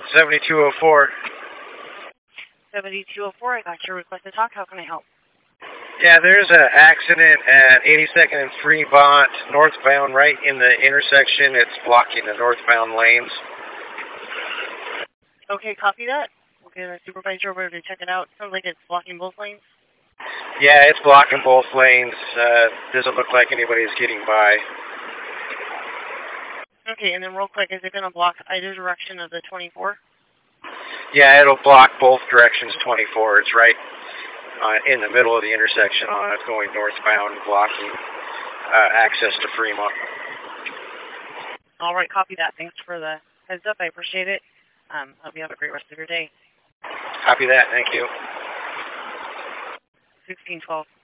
7204. 7204, I got your request to talk. How can I help? Yeah, there's an accident at 82nd and Fremont, northbound, right in the intersection. It's blocking the northbound lanes. Okay, copy that. We'll get our supervisor over to check it out. Sounds like it's blocking both lanes. Yeah, it's blocking both lanes. Doesn't look like anybody's getting by. Okay, and then real quick, is it going to block either direction of the 24? Yeah, it'll block both directions 24. It's right in the middle of the intersection it's going northbound, blocking access to Fremont. All right, copy that. Thanks for the heads up. I appreciate it. Hope you have a great rest of your day. Copy that. Thank you. 1612.